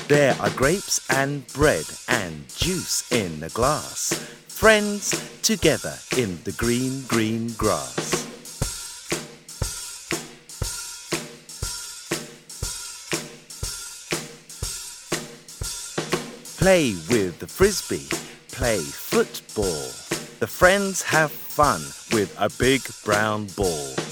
There are grapes and bread and juice in a glass. Friends together in the green, green grass. Play with the frisbee, play football. The friends have fun with a big brown ball.